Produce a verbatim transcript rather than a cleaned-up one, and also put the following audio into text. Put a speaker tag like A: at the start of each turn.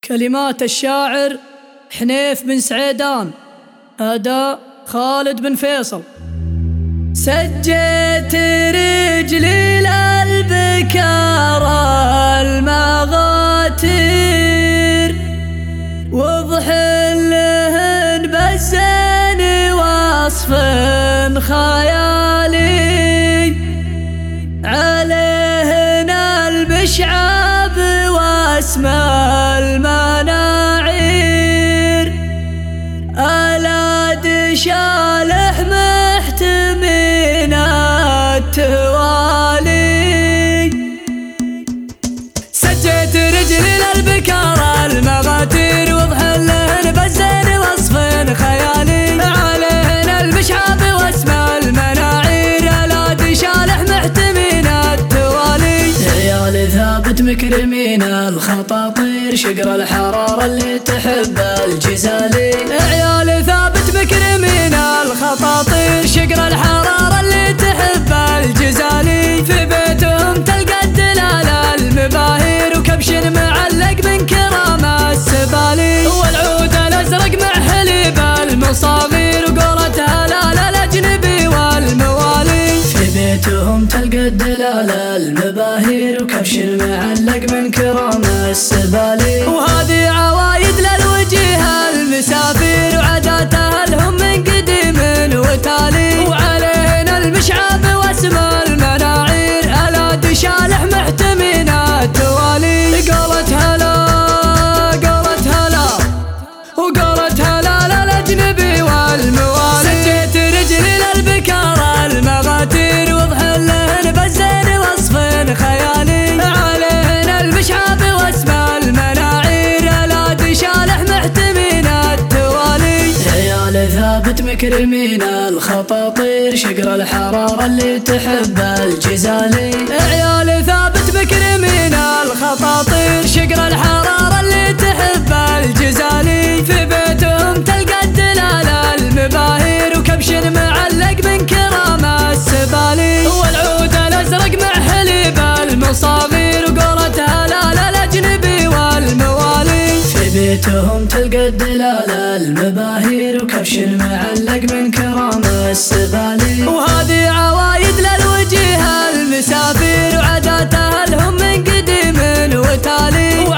A: كلمات الشاعر حنيف بن سعيدان، أداء خالد بن فيصل. سجيت رجلي للبكار المغاتير وضحلهن بالزين وصف خيالي عليهن البشعاب واسم المناعير ألاد شالح محتمين التوالي. سجيت رجلي للبكار المغاتير وضحلهن بالزين وصف خيالي عليهن البشعاب واسم المناعير ألاد شالح محتمين التوالي. عيال ثابت مكرمين الخطاطير شقر الحرارة اللي تحب الجزالي. عيال ثابت مكرمين الخطاطير شقر الحرارة اللي تحب الجزالي. في بيتهم تلقى الدلال المباهير وكبش معلق من كرام السبالي والعود الازرق مع حليب المصاغير وقولتها لا الاجنبي والموالي. في بيتهم تلقى الدلال المباهير وكبش معلق من كرام السبالي. وهذه عوايد للوجيه المسافير وعاداتها لهم من قديم وتالي. وعلينا المشعاب واسم المناعير ألاد شالح محتمين التوالي. قالت هلا قالت هلا وقالت هلا للأجنبي والموالي. سجيت رجلي للبكار المغاتير وضحلهن بالزين وصف خيالي عليهن المشعاب واسم المناعير ألاد شالح محتمين التوالي. عيال ثابت مكرمين الخطاطير شقر الحرارة اللي تحب الجزالي. عيال ثابت مكرمين الخطاطير شقر الحرارة اللي تحب الجزالي. في بيتهم تلقى الدلال المباهير وكبش معلق من كرام السبالي والعود الازرق مع حليب المصاغير وقولتها لا الاجنبي والموالي. في بيتهم تلقى الدلال المباهير وكبش معلق من كرام السبالي. وهذه عوايد للوجيه المسافير وعاداتها لهم من قديم وتالي.